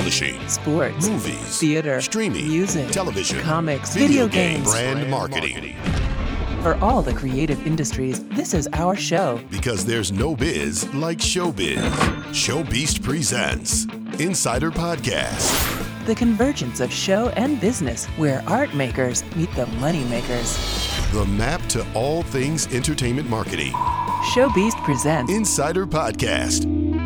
publishing, sports, movies, theater, streaming, music, television, comics, video games, brand marketing. For all the creative industries, this is our show. Because there's no biz like showbiz. Showbeast presents Insider Podcast. The convergence of show and business, where art makers meet the money makers. The map to all things entertainment marketing. Showbeast presents Insider Podcast.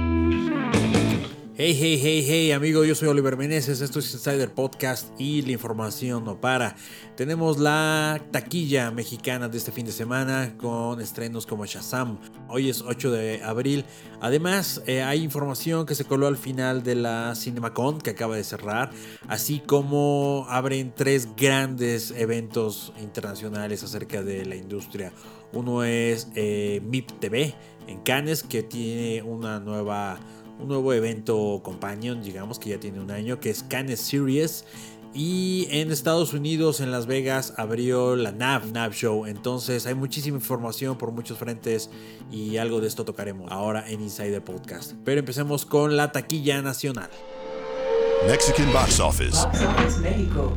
Hey, amigo, yo soy Oliver Meneses, esto es Insider Podcast y la información no para. Tenemos la taquilla mexicana de este fin de semana con estrenos como Shazam. Hoy es 8 de abril. Además, hay información que se coló al final de la CinemaCon que acaba de cerrar, así como abren 3 grandes eventos internacionales acerca de la industria. Uno es MIP TV en Cannes, que tiene un nuevo evento companion, digamos que ya tiene un año, que es Cannes Series. Y en Estados Unidos, en Las Vegas, abrió la NAB Show. Entonces hay muchísima información por muchos frentes y algo de esto tocaremos ahora en Insider Podcast. Pero empecemos con la taquilla nacional. Mexican Box Office. Box Office México.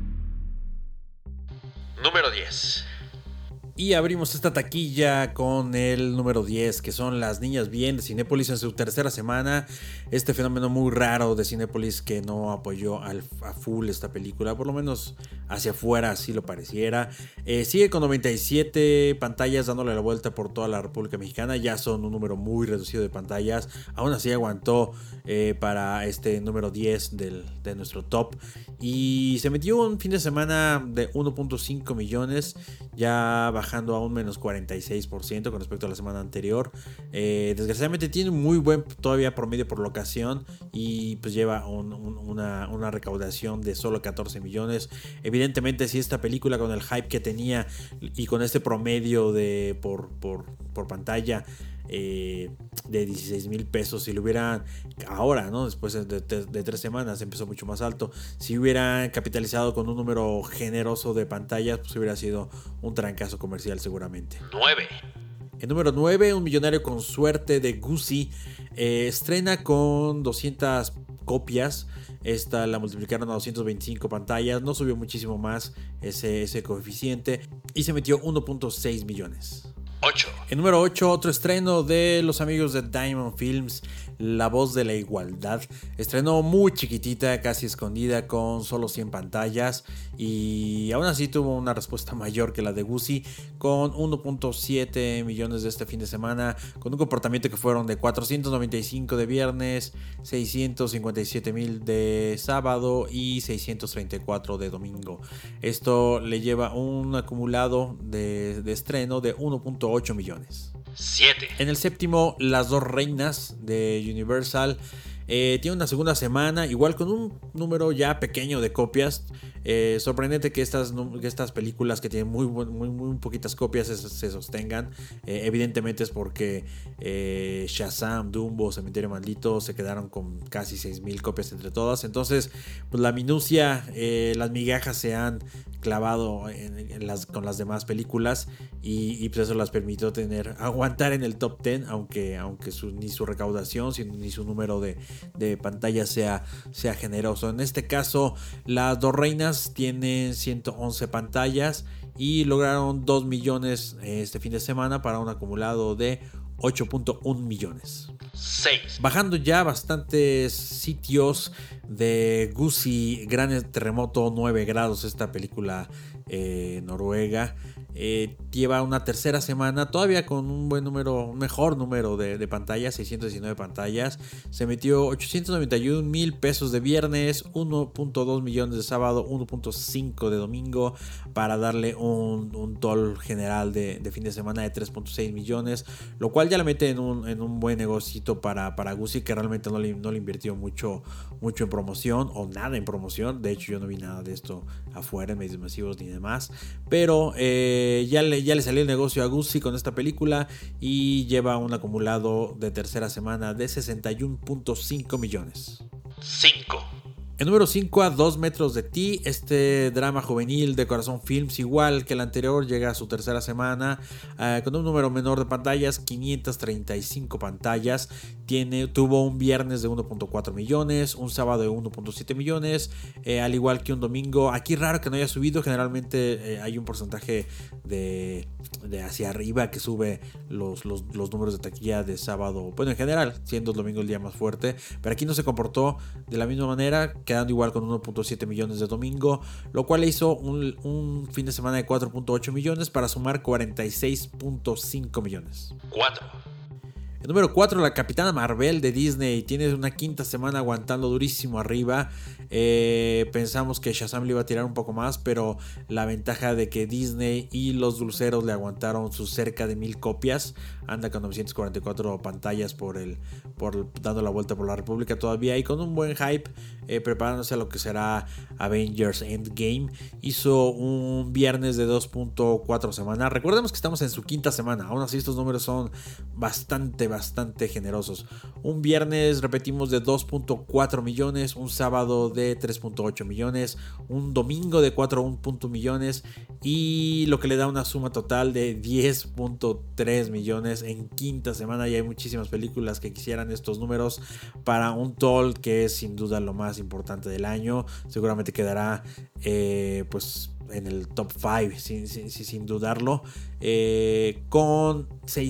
Número 10. Y abrimos esta taquilla con el número 10, que son Las Niñas Bien de Cinépolis en su tercera semana. Este fenómeno muy raro de Cinépolis que no apoyó a full esta película, por lo menos hacia afuera así lo pareciera. Sigue con 97 pantallas dándole la vuelta por toda la República Mexicana. Ya son un número muy reducido de pantallas. Aún así aguantó para este número 10 de nuestro top. Y se metió un fin de semana de 1.5 millones, ya bajando a un menos 46% con respecto a la semana anterior. Desgraciadamente tiene muy buen todavía promedio por locación y pues lleva una recaudación de solo 14 millones. Evidentemente, si esta película con el hype que tenía y con este promedio de por pantalla de 16 mil pesos, si lo hubieran ahora, ¿no? Después de 3 semanas empezó mucho más alto, si hubieran capitalizado con un número generoso de pantallas, pues hubiera sido un trancazo comercial seguramente. 9. El número 9, Un Millonario con Suerte de Guzzi, estrena con 200 copias. Esta la multiplicaron a 225 pantallas, no subió muchísimo más ese coeficiente y se metió 1.6 millones. 8. El número 8, otro estreno de los amigos de Diamond Films, La Voz de la Igualdad. Estrenó muy chiquitita, casi escondida, con solo 100 pantallas y aún así tuvo una respuesta mayor que la de Guzzi, con 1.7 millones de este fin de semana, con un comportamiento que fueron de 495 de viernes, 657 mil de sábado y 634 de domingo. Esto le lleva un acumulado de estreno de 1.8 millones. 7. En el séptimo, Las Dos Reinas de Universal. Tiene una segunda semana, igual con un número ya pequeño de copias. Sorprendente que estas películas que tienen muy poquitas copias se sostengan. Evidentemente es porque Shazam, Dumbo, Cementerio Maldito se quedaron con casi 6,000 copias entre todas. Entonces, pues la minucia, las migajas se han clavado con las demás películas y pues eso las permitió aguantar en el top 10, aunque ni su recaudación ni su número de pantalla sea generoso. En este caso, Las Dos Reinas tienen 111 pantallas y lograron 2 millones este fin de semana para un acumulado de 8.1 millones. 6. Bajando ya bastantes sitios de Guzzi, Gran Terremoto 9 grados, esta película noruega. Lleva una tercera semana todavía con un mejor número de pantallas, 619 pantallas. Se metió 891 mil pesos de viernes, 1.2 millones de sábado, 1.5 de domingo, para darle un total general de fin de semana de 3.6 millones, lo cual ya la mete en un buen negocito para Guzzi, que realmente no le invirtió mucho en promoción o nada en promoción. De hecho, yo no vi nada de esto afuera en medios masivos ni demás, pero ya le salió el negocio a Guzzi con esta película y lleva un acumulado de tercera semana de 61.5 millones. 5. En número 5, A 2 metros de ti, este drama juvenil de Corazón Films, igual que el anterior, llega a su tercera semana con un número menor de pantallas, 535 pantallas. Tuvo un viernes de 1.4 millones, un sábado de 1.7 millones, al igual que un domingo. Aquí raro que no haya subido, generalmente hay un porcentaje de hacia arriba que sube los números de taquilla de sábado, bueno, en general, siendo el domingo el día más fuerte, pero aquí no se comportó de la misma manera, quedando igual con 1.7 millones de domingo, lo cual le hizo un fin de semana de 4.8 millones para sumar 46.5 millones. 4. El número 4, la Capitana Marvel de Disney, tiene una quinta semana aguantando durísimo arriba. Pensamos que Shazam le iba a tirar un poco más, pero la ventaja de que Disney y los dulceros le aguantaron sus cerca de 1000 copias. Anda con 944 pantallas dando la vuelta por la República todavía, y con un buen hype, preparándose a lo que será Avengers Endgame. Hizo un viernes de 2.4 semanas. Recordemos que estamos en su quinta semana, aún así estos números son bastante generosos. Un viernes, repetimos, de 2.4 millones, un sábado de 3.8 millones, un domingo de 4.1 millones, y lo que le da una suma total de 10.3 millones en quinta semana. Y hay muchísimas películas que quisieran estos números para un toll que es sin duda lo más importante del año. Seguramente quedará pues en el top 5 sin dudarlo, con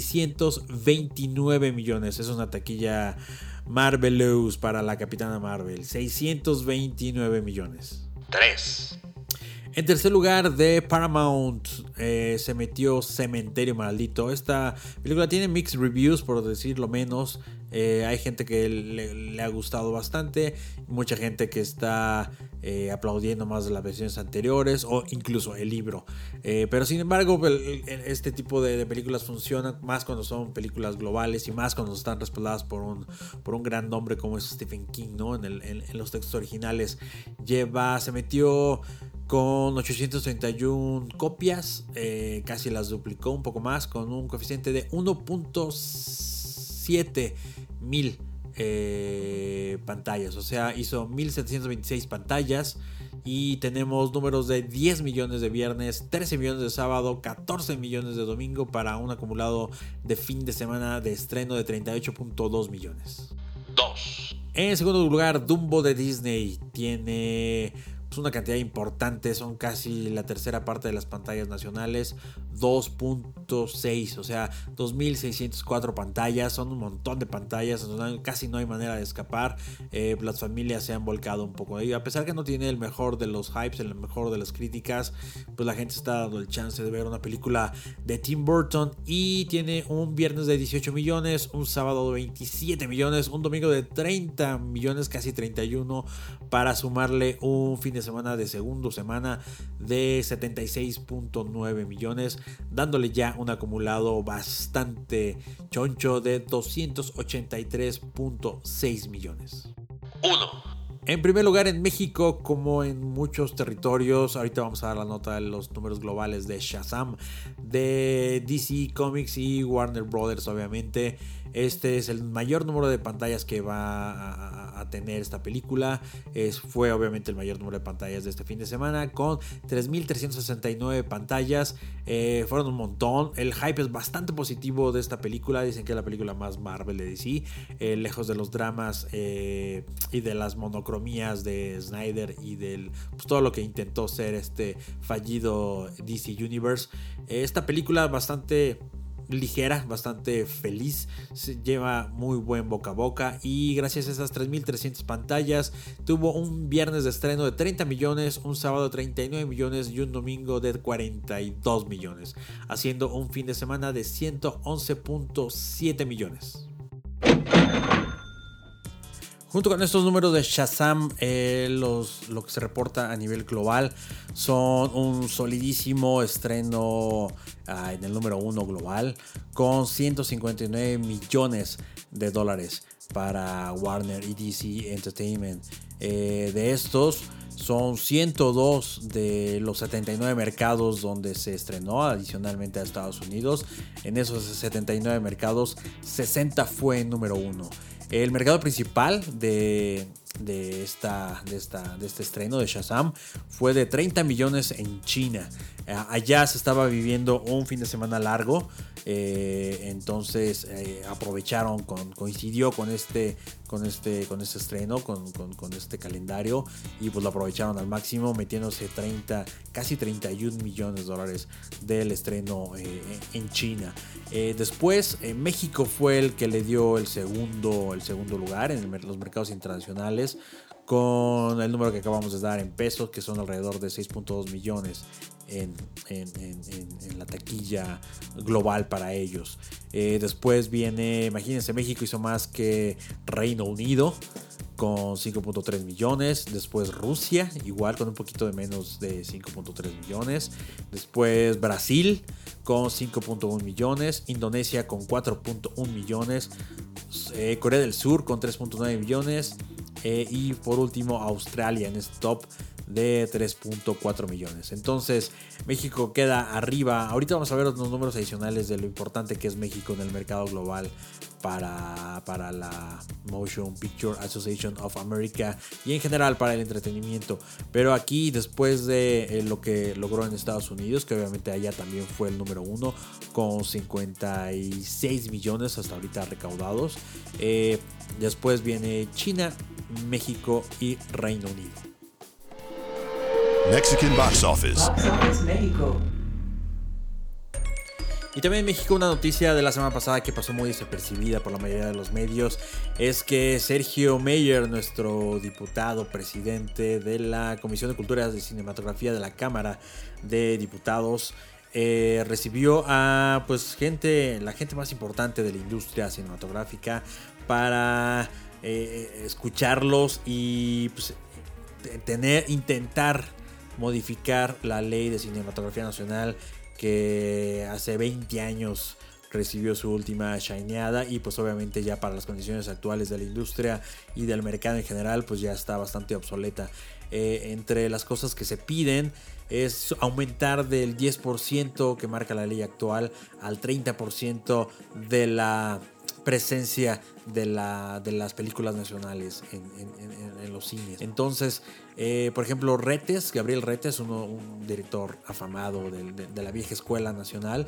629 millones. Es una taquilla marvelous para la Capitana Marvel. 629 millones. 3. En tercer lugar, de Paramount, se metió Cementerio Maldito. Esta película tiene mixed reviews, por decirlo menos. Hay gente que le ha gustado bastante, mucha gente que está aplaudiendo más de las versiones anteriores o incluso el libro. Pero sin embargo, este tipo de películas funcionan más cuando son películas globales y más cuando están respaldadas por un gran nombre como es Stephen King, ¿no? En los textos originales se metió con 831 copias, casi las duplicó, un poco más, con un coeficiente de 1.7 mil pantallas. O sea, hizo 1726 pantallas. Y tenemos números de 10 millones de viernes, 13 millones de sábado, 14 millones de domingo, para un acumulado de fin de semana de estreno de 38.2 millones. 2. En segundo lugar, Dumbo de Disney tiene una cantidad importante, son casi la tercera parte de las pantallas nacionales, 2.6, o sea, 2604 pantallas, son un montón de pantallas, casi no hay manera de escapar. Las familias se han volcado un poco ahí, a pesar que no tiene el mejor de los hypes, el mejor de las críticas, pues la gente está dando el chance de ver una película de Tim Burton, y tiene un viernes de 18 millones, un sábado de 27 millones, un domingo de 30 millones, casi 31, para sumarle un fin de semana de segunda semana de 76.9 millones, dándole ya un acumulado bastante choncho de 283.6 millones. 1. En primer lugar, en México, como en muchos territorios, ahorita vamos a dar la nota de los números globales de Shazam, de DC Comics y Warner Brothers, obviamente. Este es el mayor número de pantallas que va a tener esta película. Fue obviamente el mayor número de pantallas de este fin de semana, con 3.369 pantallas. Fueron un montón. El hype es bastante positivo de esta película. Dicen que es la película más Marvel de DC, lejos de los dramas y de las monocromías de Snyder y del todo lo que intentó ser este fallido DC Universe. Esta película bastante ligera, bastante feliz, se lleva muy buen boca a boca, y gracias a esas 3.300 pantallas tuvo un viernes de estreno de 30 millones, un sábado de 39 millones y un domingo de 42 millones, haciendo un fin de semana de 111.7 millones. Junto con estos números de Shazam, lo que se reporta a nivel global son un solidísimo estreno en el número 1 global, con 159 millones de dólares para Warner y DC Entertainment. De estos, son 102 de los 79 mercados donde se estrenó, adicionalmente a Estados Unidos. En esos 79 mercados, 60 fue en número 1. El mercado principal de este estreno de Shazam fue de 30 millones en China. Allá se estaba viviendo un fin de semana largo, entonces aprovecharon, coincidió con este estreno, con este calendario, y pues lo aprovecharon al máximo, metiéndose casi 31 millones de dólares del estreno en China. Después México fue el que le dio el segundo lugar en los mercados internacionales, con el número que acabamos de dar en pesos, que son alrededor de 6.2 millones en la taquilla global para ellos. Después viene, imagínense, México hizo más que Reino Unido con 5.3 millones. Después Rusia, igual con un poquito de menos de 5.3 millones. Después Brasil con 5.1 millones. Indonesia con 4.1 millones. Corea del Sur con 3.9 millones. Y por último Australia en este top de 3.4 millones. Entonces México queda arriba. Ahorita vamos a ver los números adicionales de lo importante que es México en el mercado global para la Motion Picture Association of America y en general para el entretenimiento. Pero aquí, después de lo que logró en Estados Unidos, que obviamente allá también fue el número 1 con 56 millones hasta ahorita recaudados. Después viene China, México y Reino Unido. Mexican Box Office. Box Office México. Y también en México, una noticia de la semana pasada que pasó muy desapercibida por la mayoría de los medios es que Sergio Mayer, nuestro diputado presidente de la Comisión de Cultura de Cinematografía de la Cámara de Diputados, recibió a la gente más importante de la industria cinematográfica para escucharlos y pues, intentar modificar la ley de cinematografía nacional que hace 20 años recibió su última shineada, y pues obviamente ya para las condiciones actuales de la industria y del mercado en general pues ya está bastante obsoleta. Entre las cosas que se piden es aumentar del 10% que marca la ley actual al 30% de la presencia de las películas nacionales en los cines. Entonces, por ejemplo, Gabriel Retes, un director afamado de la vieja escuela nacional,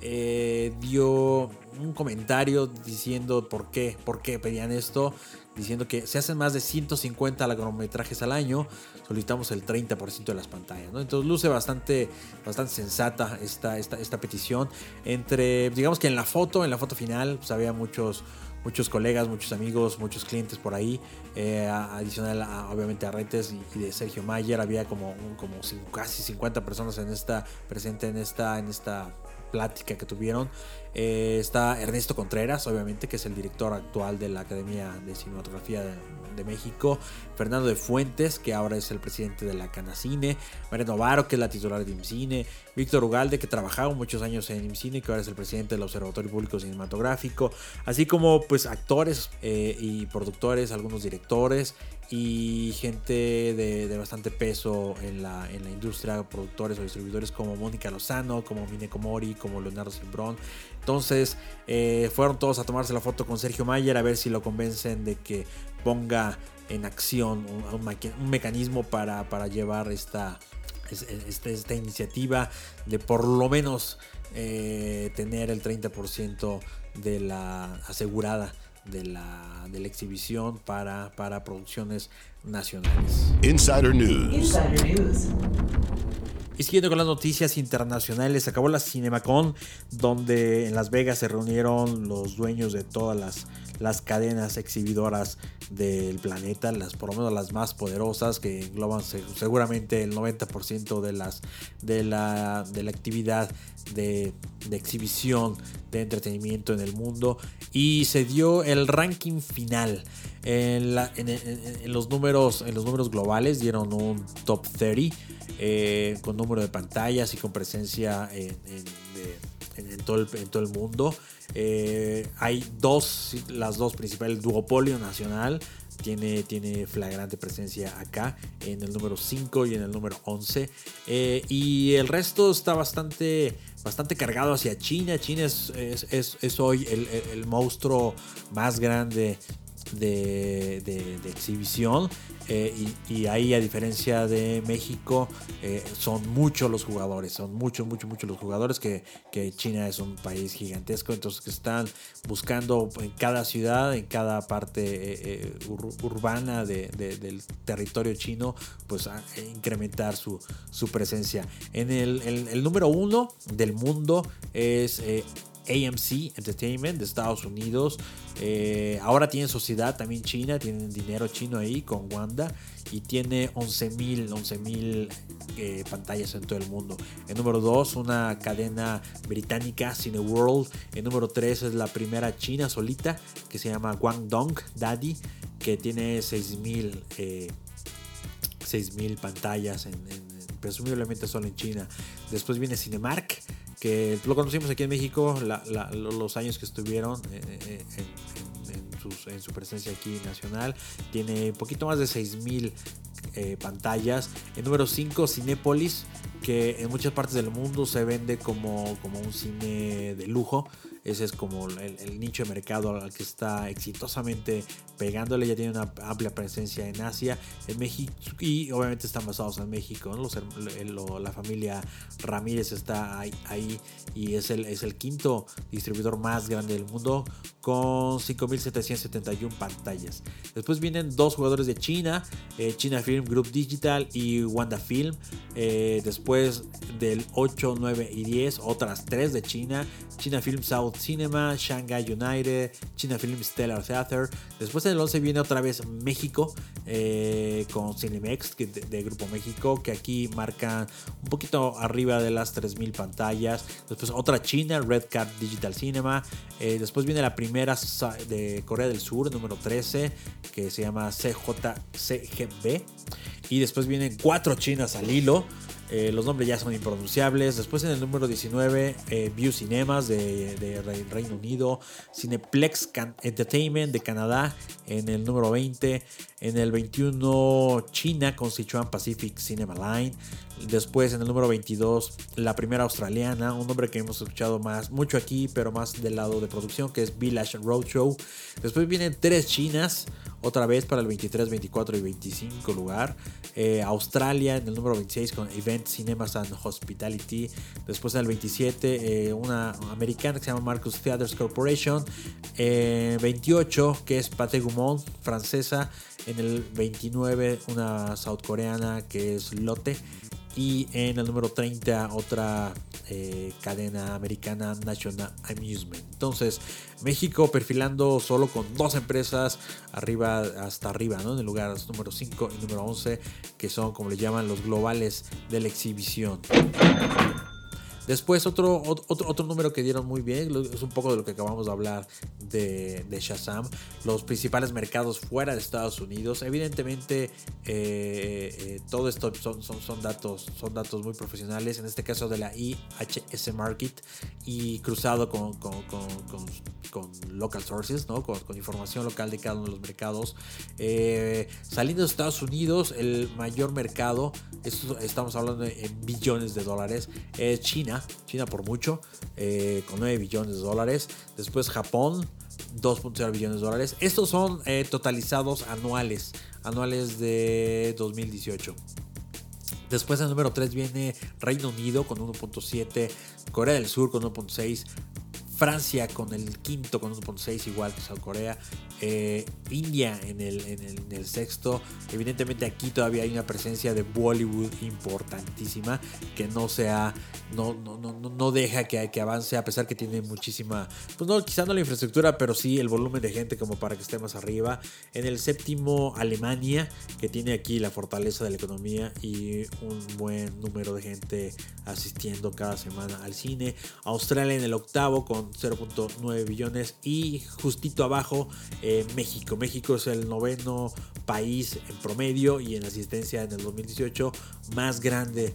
dio un comentario diciendo por qué pedían esto, diciendo que se hacen más de 150 largometrajes al año, solicitamos el 30% de las pantallas, ¿no? Entonces luce bastante sensata esta petición. Digamos que en la foto final pues había muchos colegas, muchos amigos, muchos clientes por ahí, adicional obviamente a Retes y de Sergio Mayer. Había como casi 50 personas presentes en esta plática que tuvieron. Está Ernesto Contreras, obviamente, que es el director actual de la Academia de Cinematografía de México, Fernando de Fuentes, que ahora es el presidente de la Canacine, María Novaro, que es la titular de IMCINE, Víctor Ugalde, que trabajaba muchos años en IMCINE, que ahora es el presidente del Observatorio Público Cinematográfico, así como pues actores y productores, algunos directores y gente de bastante peso en la industria, productores o distribuidores como Mónica Lozano, como Mineko Mori, como Leonardo Cimbrón. Entonces fueron todos a tomarse la foto con Sergio Mayer a ver si lo convencen de que ponga en acción un mecanismo para llevar esta iniciativa de por lo menos tener el 30% de la asegurada de la exhibición para producciones nacionales. Insider News. Y siguiendo con las noticias internacionales, acabó la CinemaCon, donde en Las Vegas se reunieron los dueños de todas las cadenas exhibidoras del planeta, por lo menos las más poderosas, que engloban seguramente el 90% de la actividad de exhibición de entretenimiento en el mundo, y se dio el ranking final. En los números globales dieron un top 30 con número de pantallas y con presencia en todo el mundo. Hay las dos principales. Duopolio Nacional tiene flagrante presencia acá en el número 5 y en el número 11, y el resto está bastante cargado hacia China. China es hoy el monstruo más grande de exhibición. Y ahí, a diferencia de México, son muchos los jugadores, son muchos los jugadores, que China es un país gigantesco, entonces que están buscando en cada ciudad, en cada parte urbana del territorio chino, pues incrementar su presencia. En el número 1 del mundo es AMC Entertainment de Estados Unidos. Ahora tiene sociedad también china, tienen dinero chino ahí con Wanda, y tiene 11,000 pantallas en todo el mundo. El número 2, una cadena británica, Cineworld. El número 3 es la primera china solita, que se llama Guangdong Daddy, que tiene 6,000 pantallas, presumiblemente solo en China. Después viene Cinemark, que lo conocimos aquí en México los años que estuvieron en su presencia aquí nacional. Tiene un poquito más de 6,000 pantallas. El número 5, Cinépolis, que en muchas partes del mundo se vende como un cine de lujo. Ese es como el nicho de mercado al que está exitosamente pegándole. Ya tiene una amplia presencia en Asia, en México, y obviamente están basados en México, ¿no? La familia Ramírez está ahí, y es el quinto distribuidor más grande del mundo, con 5,771 pantallas. Después vienen dos jugadores de China, China Film Group Digital y Wanda Film. Después del 8, 9 y 10, otras 3 de China: China Film South Cinema, Shanghai United, China Film Stellar Theater. Después en el 11 viene otra vez México, con Cinemex de Grupo México, que aquí marcan un poquito arriba de las 3,000 pantallas. Después otra China, Red Card Digital Cinema. Después viene la primera de Corea del Sur, número 13, que se llama CJCGB. Y después vienen 4 chinas al hilo. Los nombres ya son impronunciables. Después en el número 19, View Cinemas de Reino Unido, Cineplex Entertainment de Canadá en el número 20. En el 21, China con Sichuan Pacific Cinema Line. Después en el número 22, la primera australiana, un nombre que hemos escuchado mucho aquí, pero más del lado de producción, que es Village Roadshow. Después vienen 3 chinas, otra vez para el 23, 24 y 25 lugar. Australia en el número 26 con Event Cinemas and Hospitality. Después en el 27, una americana que se llama Marcus Theatres Corporation. 28, que es Pathé Gaumont, francesa. En el 29, una southcoreana que es Lotte. Y en el número 30, otra cadena americana, National Amusement. Entonces, México perfilando solo con 2 empresas hasta arriba, ¿no? En el lugar número 5 y número 11, que son, como le llaman, los globales de la exhibición. Después otro número que dieron muy bien, es un poco de lo que acabamos de hablar de Shazam, los principales mercados fuera de Estados Unidos. Evidentemente todo esto son datos muy profesionales, en este caso de la IHS Market, y cruzado con local sources, ¿no? con información local de cada uno de los mercados. Saliendo de Estados Unidos, el mayor mercado, estamos hablando en billones de dólares, es China por mucho, con 9 billones de dólares. Después Japón, 2.0 billones de dólares. Estos son totalizados anuales de 2018. Después el número 3 viene Reino Unido con 1.7, Corea del Sur con 1.6, Francia con el quinto con 1.6, igual que South Korea. India en el sexto. Evidentemente aquí todavía hay una presencia de Bollywood importantísima, que no deja que avance, a pesar que tiene muchísima, pues no, quizá no la infraestructura, pero sí el volumen de gente como para que esté más arriba. En el séptimo, Alemania, que tiene aquí la fortaleza de la economía y un buen número de gente asistiendo cada semana al cine. Australia en el octavo con 0.9 billones, y justito abajo México. México es el noveno país en promedio y en asistencia en el 2018 más grande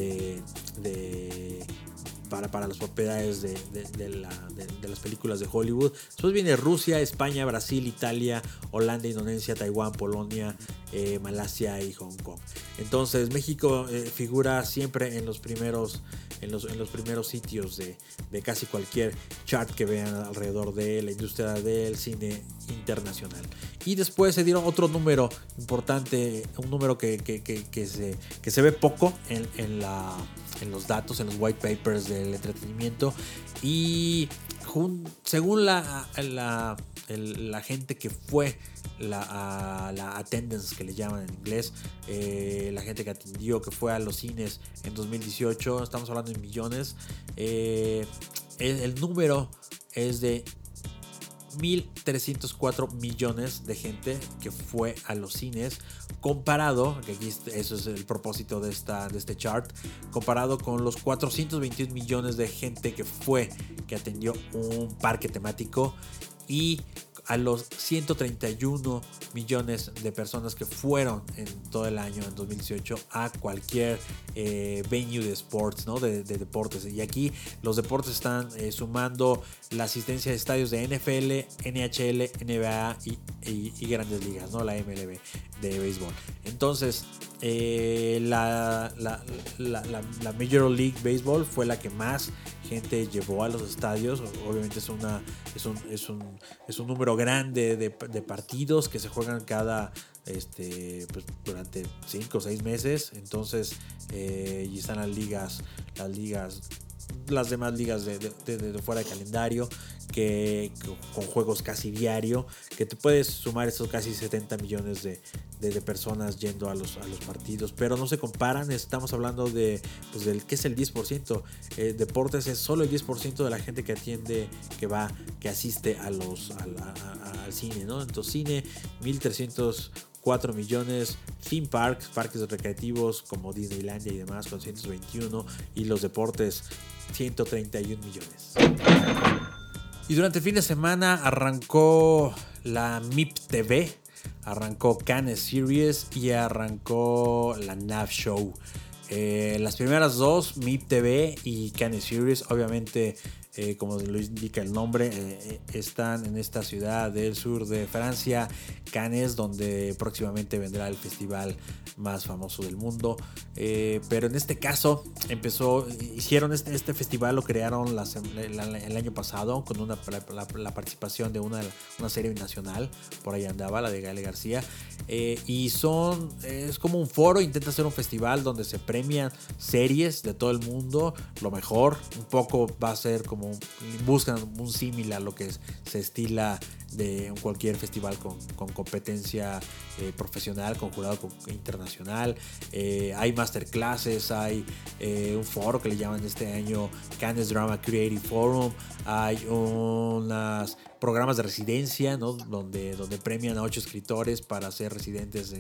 para las propiedades de las películas de Hollywood. Después viene Rusia, España, Brasil, Italia, Holanda, Indonesia, Taiwán, Polonia, Malasia y Hong Kong. Entonces México figura siempre en los primeros en los primeros sitios de casi cualquier chart que vean alrededor de la industria del cine internacional. Y después se dieron otro número importante, un número que se ve poco en los datos, en los white papers del entretenimiento. Y según la gente que fue la attendance, que le llaman en inglés, la gente que atendió, que fue a los cines en 2018, estamos hablando de millones, el número es de 1.304 millones de gente que fue a los cines, comparado, que aquí eso es el propósito de este chart, comparado con los 421 millones de gente que atendió un parque temático, y a los 131 millones de personas que fueron en todo el año, en 2018, a cualquier venue de sports, ¿no? de deportes. Y aquí los deportes están sumando la asistencia de estadios de NFL, NHL, NBA y grandes ligas, ¿no? La MLB de béisbol. Entonces, la Major League Baseball fue la que más gente llevó a los estadios. Obviamente es un número grande de partidos que se juegan cada pues, durante 5 o 6 meses. Entonces, y están las demás ligas de fuera de calendario, que con juegos casi diario, que te puedes sumar estos casi 70 millones de personas yendo a los partidos, pero no se comparan. Estamos hablando del que es el 10%. Deportes es solo el 10% de la gente que atiende, que asiste al cine, ¿no? Entonces, cine, 1.304 millones, theme parks, parques recreativos como Disneylandia y demás, con 121, y los deportes, 131 millones. Y durante el fin de semana arrancó la MIP TV, arrancó Cannes Series y arrancó la NAB Show. Las primeras dos, MIP TV y Cannes Series, obviamente, como lo indica el nombre, están en esta ciudad del sur de Francia, Cannes, donde próximamente vendrá el festival más famoso del mundo. Pero en este caso hicieron este festival, lo crearon el año pasado con la participación de una serie nacional, por ahí andaba, la de Gael García, y es como un foro, intenta hacer un festival donde se premian series de todo el mundo, lo mejor. Un poco va a ser como buscan un símil a lo que se estila de cualquier festival con competencia profesional, con jurado internacional. Hay masterclasses, hay un foro que le llaman este año Cannes Drama Creative Forum, hay unos programas de residencia, ¿no? donde premian a 8 escritores para ser residentes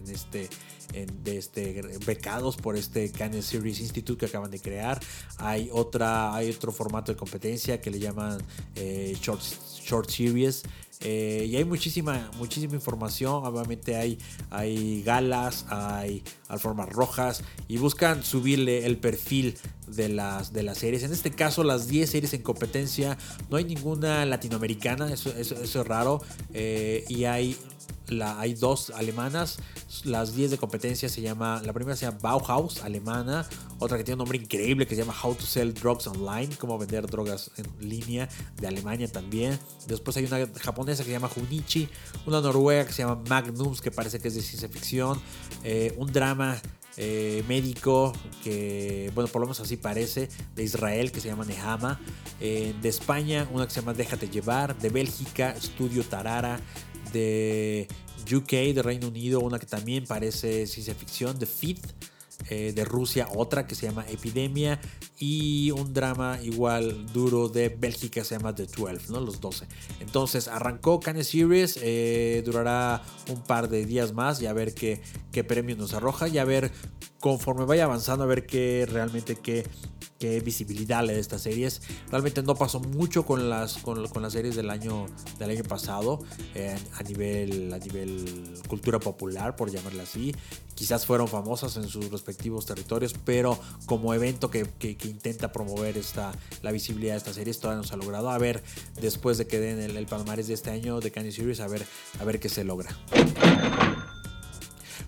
becados por este Cannes Series Institute que acaban de crear. Hay otro formato de competencia que le llaman Short Series. Y hay muchísima información. Obviamente hay galas, hay alfombras rojas, y buscan subirle el perfil de las series. En este caso, las 10 series en competencia, no hay ninguna latinoamericana, eso es raro, y hay 2 alemanas. Las 10 de competencia la primera se llama Bauhaus, alemana, otra que tiene un nombre increíble que se llama How to Sell Drugs Online, cómo vender drogas en línea, de Alemania también. Después hay una japonesa que se llama Junichi, una noruega que se llama Magnums, que parece que es de ciencia ficción, un drama médico que, bueno, por lo menos así parece, de Israel, que se llama Nehama, de España una que se llama Déjate Llevar, de Bélgica Estudio Tarara, de UK, de Reino Unido, una que también parece ciencia ficción, The Fifth, de Rusia otra que se llama Epidemia, y un drama igual duro de Bélgica se llama The 12, ¿no? Los 12. Entonces arrancó Cannes Series, durará un par de días más, y a ver qué premios nos arroja, y a ver conforme vaya avanzando, a ver qué visibilidad le da estas series. Realmente no pasó mucho con las series del año pasado, a nivel cultura popular, por llamarla así. Quizás fueron famosas en sus respectivos territorios, pero como evento que intenta promover la visibilidad de estas series, todavía no se ha logrado. A ver, después de que den el palmarés de este año de Cannes Series, a ver qué se logra.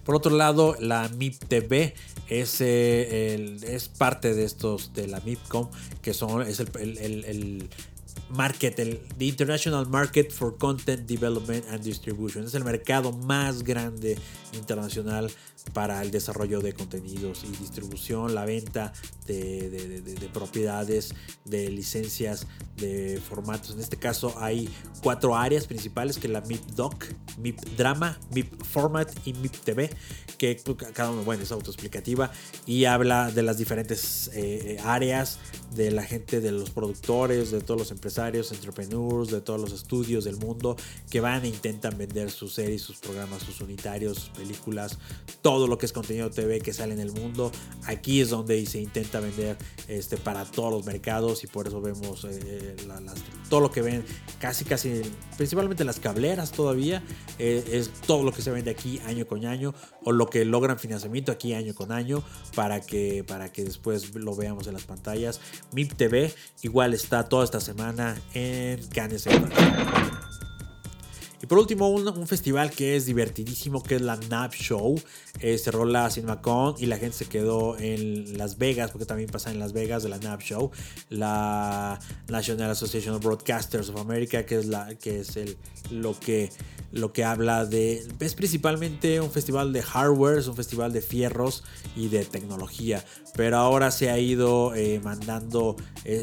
Por otro lado, la MIP TV es parte de estos de la MIPCOM, que es el market, the International Market for Content Development and Distribution. Es el mercado más grande internacional para el desarrollo de contenidos y distribución, la venta de propiedades, de licencias, de formatos. En este caso hay 4 áreas principales, que es la MIP Doc, MIP Drama, MIP Format y MIP TV, que cada uno, bueno, es autoexplicativa y habla de las diferentes áreas, de la gente, de los productores, de todos los empresarios, entrepreneurs, de todos los estudios del mundo que van e intentan vender sus series, sus programas, sus unitarios, sus películas, todo lo que es contenido TV que sale en el mundo. Aquí es donde se intenta vender para todos los mercados, y por eso vemos todo lo que ven, casi principalmente las cableras todavía, es todo lo que se vende aquí año con año, o lo que logran financiamiento aquí año con año, para que después lo veamos en las pantallas. MIP TV igual está toda esta semana en Cannes. Y por último, un festival que es divertidísimo, que es la NAB Show. Cerró la CinemaCon y la gente se quedó en Las Vegas, porque también pasa en Las Vegas de la NAB Show. La National Association of Broadcasters of America, que es lo que habla de... Es principalmente un festival de hardware, es un festival de fierros y de tecnología. Pero ahora se ha ido mandando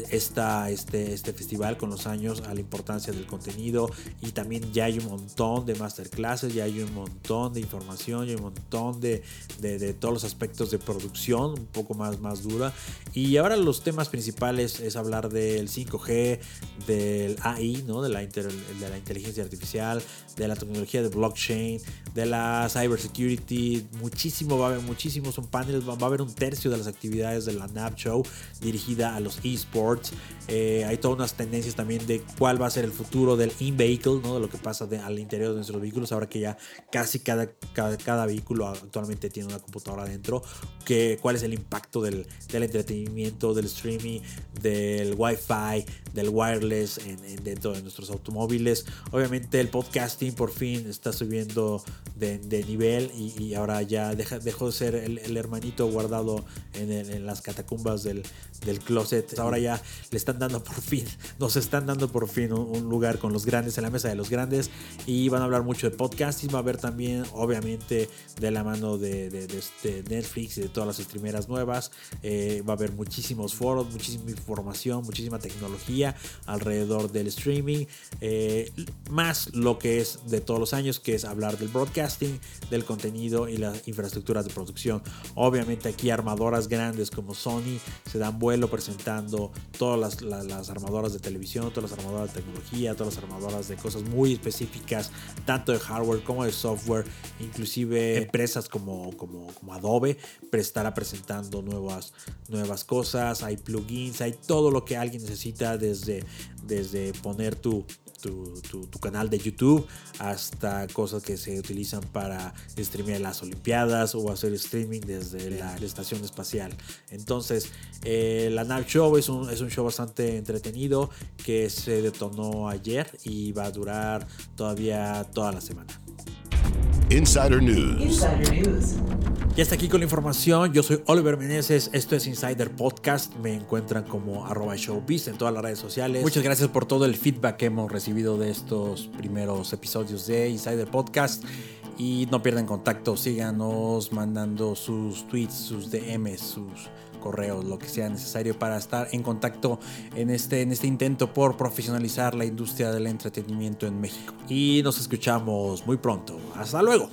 este festival con los años a la importancia del contenido, y también ya hay un montón de masterclasses, ya hay un montón de información, ya hay un montón de todos los aspectos de producción un poco más dura. Y ahora los temas principales es hablar del 5G, del AI, ¿no? de la inteligencia artificial, de la tecnología de blockchain, de la cybersecurity. Va a haber muchísimos, son paneles, va a haber un tercio de las actividades de la NAB Show dirigida a los esports. Hay todas unas tendencias también de cuál va a ser el futuro del in-vehicle, ¿no? De lo que pasa al interior de nuestros vehículos, ahora que ya casi cada vehículo actualmente tiene una computadora adentro. Cuál es el impacto del entretenimiento, del streaming, del Wi-Fi, del wireless dentro de nuestros automóviles. Obviamente el podcasting por fin está subiendo de nivel, y ahora ya dejó de ser el hermanito guardado en las catacumbas del closet. Ahora ya nos están dando por fin un lugar con los grandes, en la mesa de los grandes, y van a hablar mucho de podcasting. Va a haber también, obviamente, de la mano de Netflix y de todas las streameras nuevas, va a haber muchísimos foros, muchísima información, muchísima tecnología alrededor del streaming, más lo que es de todos los años, que es hablar del broadcasting, del contenido y las infraestructuras de producción. Obviamente aquí armadoras grandes como Sony se dan vuelo presentando todas las armadoras de televisión, todas las armadoras de tecnología, todas las armadoras de cosas muy específicas, tanto de hardware como de software. Inclusive empresas como Adobe estará presentando nuevas cosas. Hay plugins, hay todo lo que alguien necesita, desde poner tu canal de YouTube hasta cosas que se utilizan para streamear las Olimpiadas o hacer streaming desde la estación espacial. Entonces la NAB Show es un show bastante entretenido que se detonó ayer y va a durar todavía toda la semana. Insider News. Ya está aquí con la información. Yo soy Oliver Meneses. Esto es Insider Podcast. Me encuentran como @showbiz en todas las redes sociales. Muchas gracias por todo el feedback que hemos recibido de estos primeros episodios de Insider Podcast. Y no pierdan contacto. Síganos mandando sus tweets, sus DMs, sus correos, lo que sea necesario para estar en contacto en este intento por profesionalizar la industria del entretenimiento en México. Y nos escuchamos muy pronto. Hasta luego.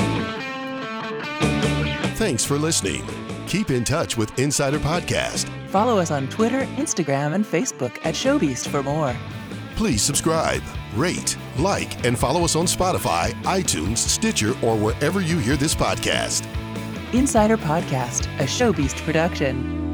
Thanks for listening. Keep in touch with Insider Podcast. Follow us on Twitter, Instagram, and Facebook @Showbeast for more. Please subscribe, rate, like, and follow us on Spotify, iTunes, Stitcher, or wherever you hear this podcast. Insider Podcast, a Showbeast production.